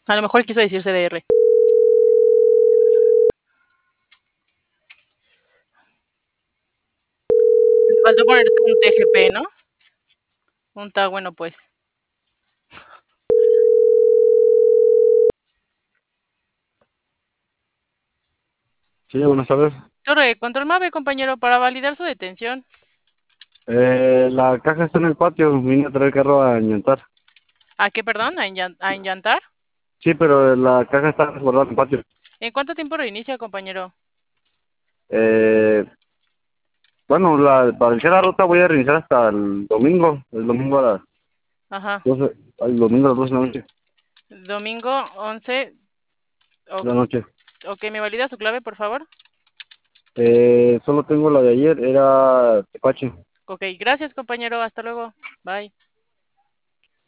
A lo mejor quiso decir CDR. Me faltó ponerte un TGP, ¿no? Un ta, bueno, pues. Sí, buenas tardes. Torre, control MAVE, compañero, para validar su detención. La caja está en el patio, vine a traer el carro a enllantar. ¿A qué, perdón? ¿A enllantar? Sí, pero la caja está resguardada en el patio. ¿En cuánto tiempo reinicia, compañero? Eh, bueno, para echar la ruta voy a reiniciar hasta el domingo a las Ajá. 12, el domingo a las 12 de la noche. Domingo 11. De la noche. Ok, ¿me valida su clave, por favor? Solo tengo la de ayer, era Tepache. Ok, gracias, compañero. Hasta luego. Bye.